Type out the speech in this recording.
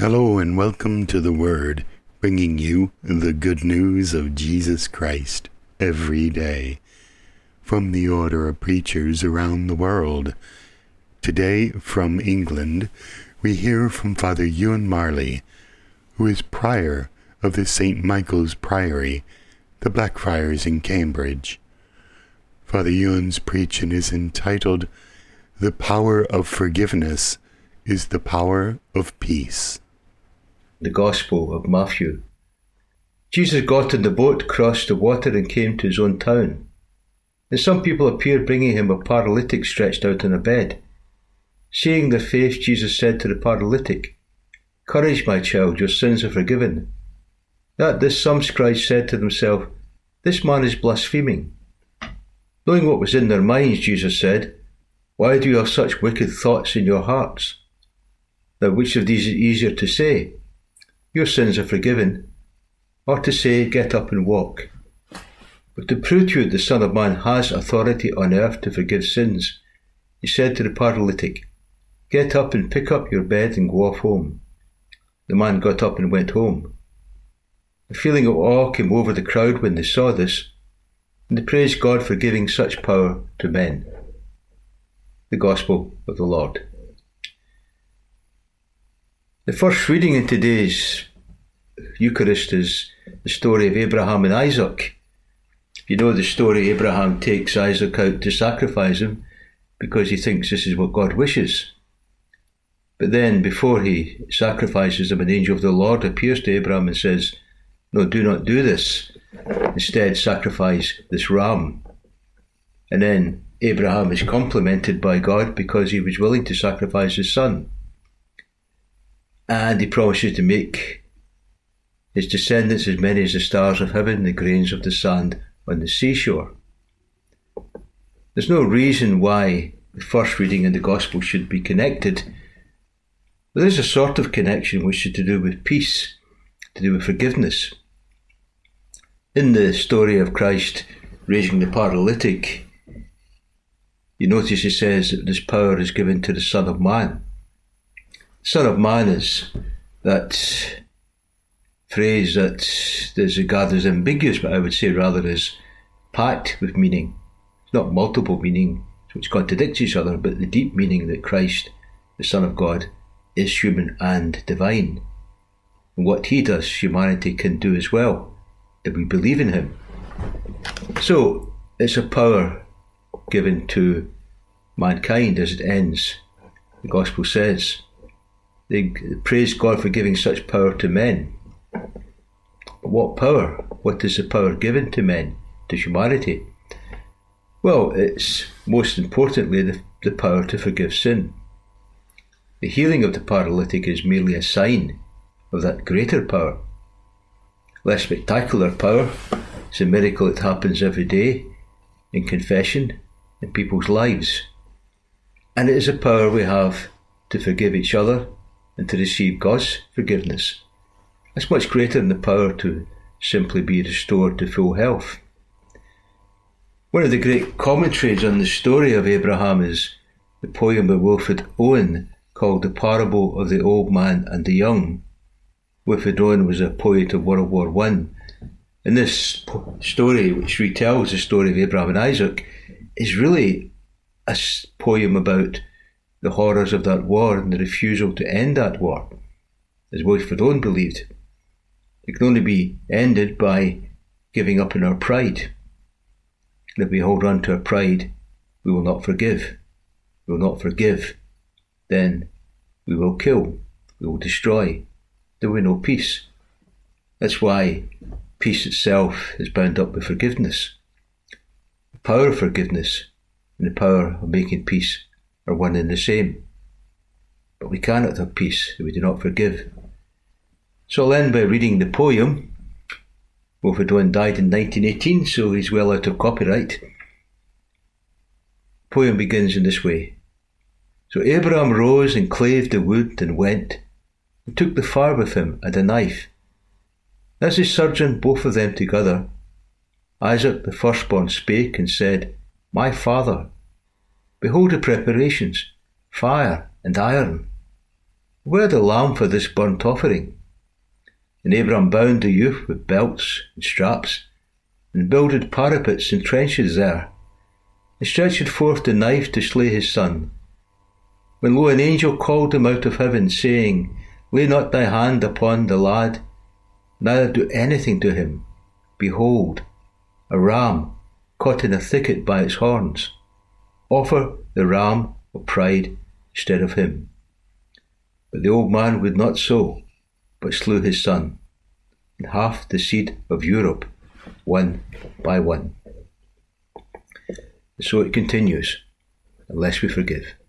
Hello and welcome to The Word, bringing you the good news of Jesus Christ every day from the order of preachers around the world. Today, from England, we hear from Father Ewan Marley, who is prior of the St. Michael's Priory, the Blackfriars in Cambridge. Father Ewan's preaching is entitled, "The Power of Forgiveness is the Power of Peace." The Gospel of Matthew. Jesus got in the boat, crossed the water, and came to his own town. And some people appeared, bringing him a paralytic stretched out on a bed. Seeing their faith, Jesus said to the paralytic, "Courage, my child, your sins are forgiven." At this, some scribes said to themselves, "This man is blaspheming." Knowing what was in their minds, Jesus said, "Why do you have such wicked thoughts in your hearts? Now which of these is easier to say, 'Your sins are forgiven,' or to say, 'Get up and walk'? But to prove to you the Son of Man has authority on earth to forgive sins, he said to the paralytic, 'Get up and pick up your bed and go off home.' The man got up and went home. A feeling of awe came over the crowd when they saw this, and they praised God for giving such power to men. The Gospel of the Lord. The first reading in today's Eucharist is the story of Abraham and Isaac. If you know the story, Abraham takes Isaac out to sacrifice him because he thinks this is what God wishes. But then, before he sacrifices him, an angel of the Lord appears to Abraham and says, "No, do not do this. Instead, sacrifice this ram." And then Abraham is complimented by God because he was willing to sacrifice his son. And he promises to make his descendants as many as the stars of heaven, the grains of the sand on the seashore. There's no reason why the first reading in the Gospel should be connected, but there's a sort of connection which is to do with peace, to do with forgiveness. In the story of Christ raising the paralytic, you notice he says that this power is given to the Son of Man. Son of Man is that phrase that is regarded as ambiguous, but I would say rather is packed with meaning. It's not multiple meaning which contradicts each other, but the deep meaning that Christ, the Son of God, is human and divine. And what he does, humanity can do as well, if we believe in him. So it's a power given to mankind as it ends. The Gospel says, they praise God for giving such power to men. But what power? What is the power given to men, to humanity? Well, it's most importantly the power to forgive sin. The healing of the paralytic is merely a sign of that greater power. Less spectacular power. It's a miracle that happens every day in confession, in people's lives. And it is a power we have to forgive each other and to receive God's forgiveness. It's much greater than the power to simply be restored to full health. One of the great commentaries on the story of Abraham is the poem by Wilfred Owen called The Parable of the Old Man and the Young. Wilfred Owen was a poet of World War I. And this story, which retells the story of Abraham and Isaac, is really a poem about the horrors of that war and the refusal to end that war. As Wilfred Owen believed, it can only be ended by giving up in our pride. And if we hold on to our pride, we will not forgive. We will not forgive. Then we will kill. We will destroy. There will be no peace. That's why peace itself is bound up with forgiveness. The power of forgiveness and the power of making peace are one and the same. But we cannot have peace if we do not forgive. So I'll end by reading the poem. Wilfred Owen died in 1918, so he's well out of copyright. The poem begins in this way. So Abraham rose and clave the wood and went, and took the fire with him and a knife. As they surgeoned both of them together, Isaac the firstborn spake and said, My father, behold the preparations, fire and iron. Where the lamb for this burnt offering? And Abraham bound the youth with belts and straps, and builded parapets and trenches there, and stretched forth the knife to slay his son. When lo, an angel called him out of heaven, saying, Lay not thy hand upon the lad, neither do anything to him. Behold, a ram caught in a thicket by its horns. Offer the ram of pride instead of him. But the old man would not so, but slew his son, and half the seed of Europe, one by one. And so it continues, unless we forgive.